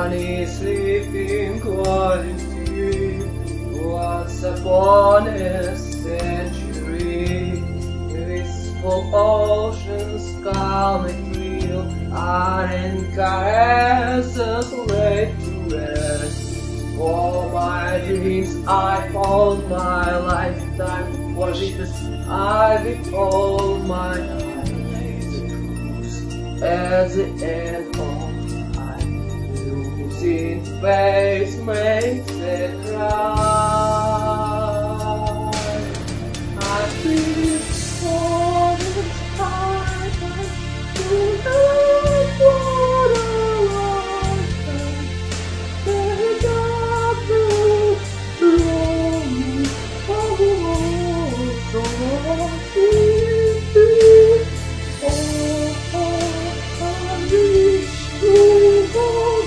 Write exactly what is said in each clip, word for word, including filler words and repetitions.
Honey sleeping quality. Once upon a century, peaceful oceans calm and real, and caresses laid to rest. For my dreams I found my lifetime for this I behold my eyes as the end of time. Losing face makes it right. I feel for the sky to the water lifetime. The darkness around me, oh, so deep. Oh, oh, I wish you were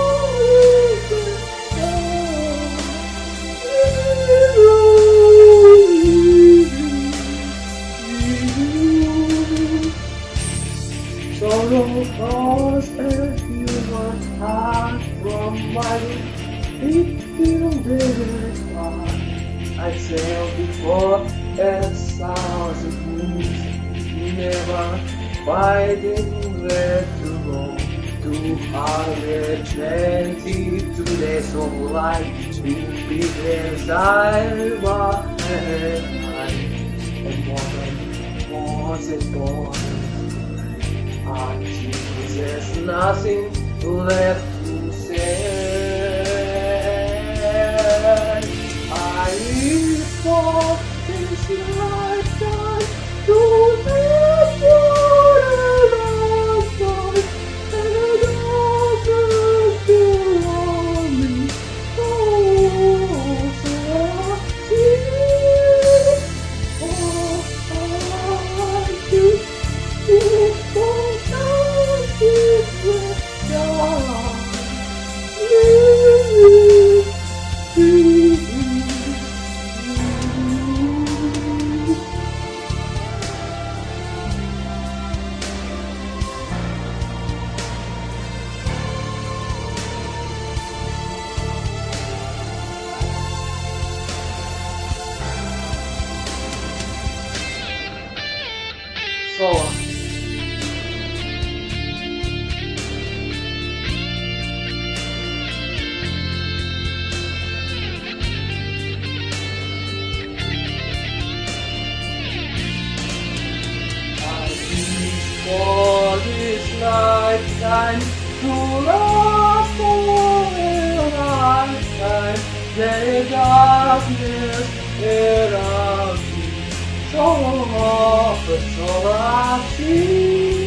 sorrow caused a human heart from my deep wilderness. I sailed before a thousand moons, never finding where to go. Two hundred twenty-two days of life, two big desires were ahead. And woman wasn't born. There's nothing left to say. I live for this lifetime to live for the lifetime, and the darkness below me. Oh, so I see. Oh, I do. Oh, Соло. For this lifetime to last for a lifetime, the darkness around me, so often, so I see.